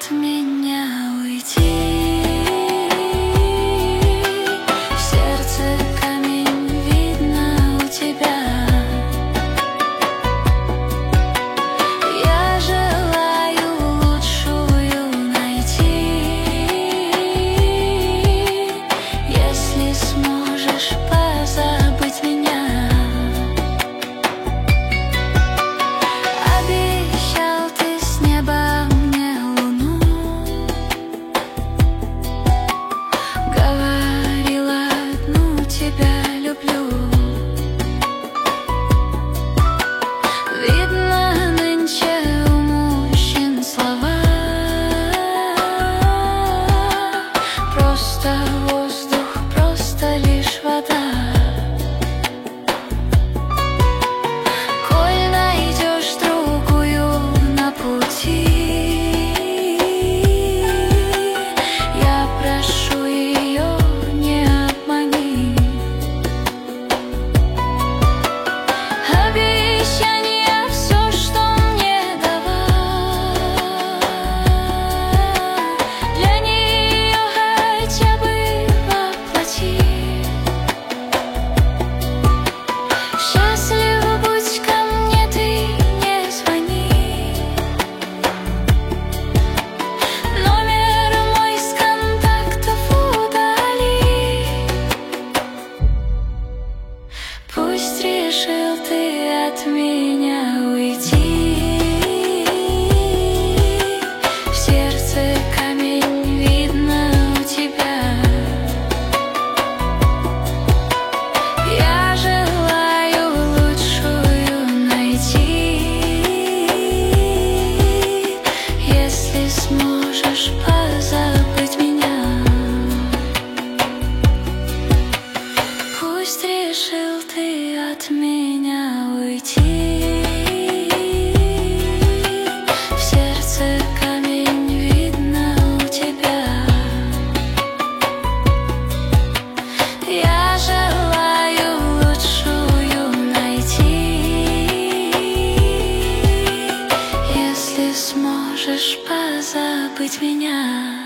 от меня уйти. В сердце камень, видно у тебя. Я желаю лучшую найти. Если сможешь позабыть меня. Обещал ты с неба мне луну. Говорила одну тебя люблю. Видно, нынче у мужчин слова просто воздух, просто лишь вода. Коль найдешь другую на пути, я прошу ее, не обмани. Обещания все, что мне дала, для нее хотя бы воплоти. Счастлив будь, ко мне ты не звони. Номер мой с контактов удали. Пусть решил ты от меня уйти. В сердце камень, видно у тебя. Я желаю лучшую найти. Если сможешь позабыть меня. Пусть решил ты от меня уйти. В сердце камень, видно у тебя. Я желаю лучшую найти. Если сможешь позабыть меня.